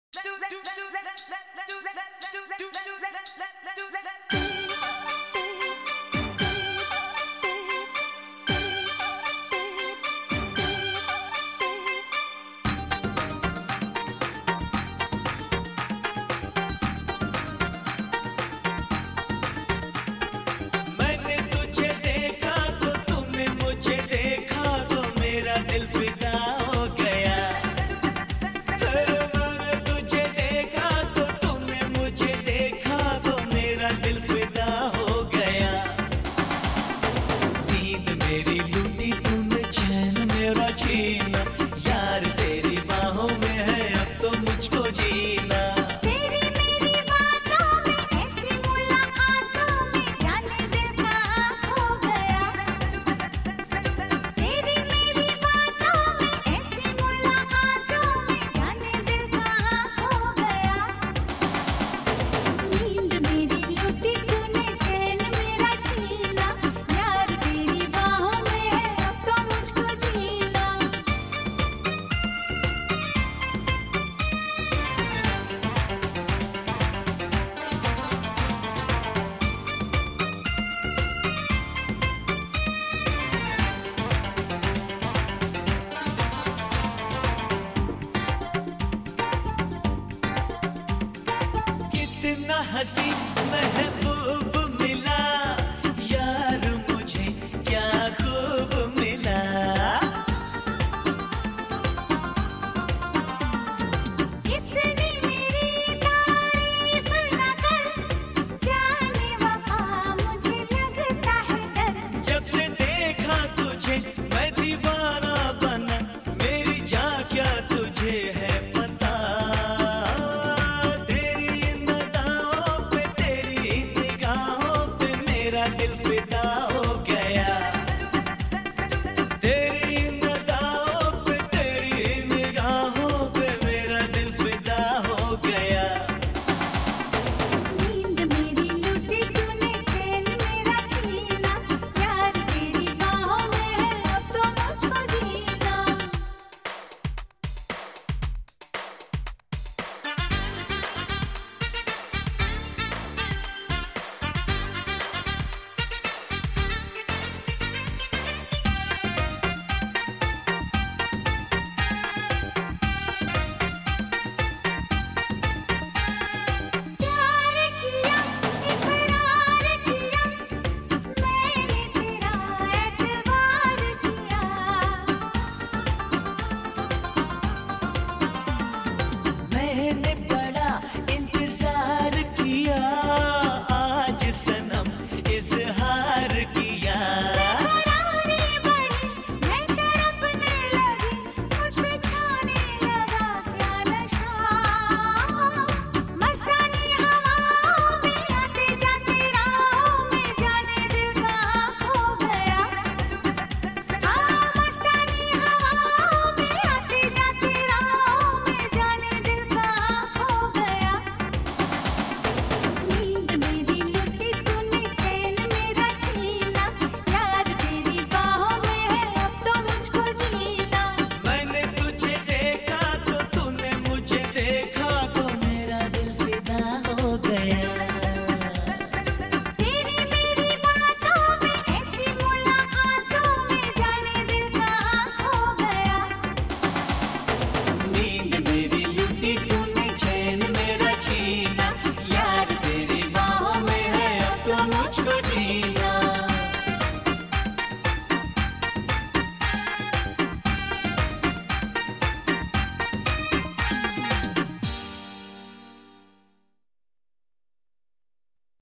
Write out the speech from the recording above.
मैंने तुझे देखा तो तूने मुझे देखा तो मेरा दिल फिदा हो गया। मैंने तुझे देखा तो तूने मुझे देखा तो मेरा दिल फिदा हो गया। नींद मेरी लूटी तूने चैन मेरा छीना, यार तेरी बाहों में है अब तो मुझको जीना। तेरी मेरी बातों में ऐसी मुलाकातों में जाने दिल कहाँ खो गया। तेरी मेरी बातों में ऐसी मुलाकातों में जाने दिल कहाँ खो गया। नींद मेरी लूटी तूने चैन मेरा छीना, यार तेरी बाहों में है अब तो मुझको जीना। कितना हंसी महबूब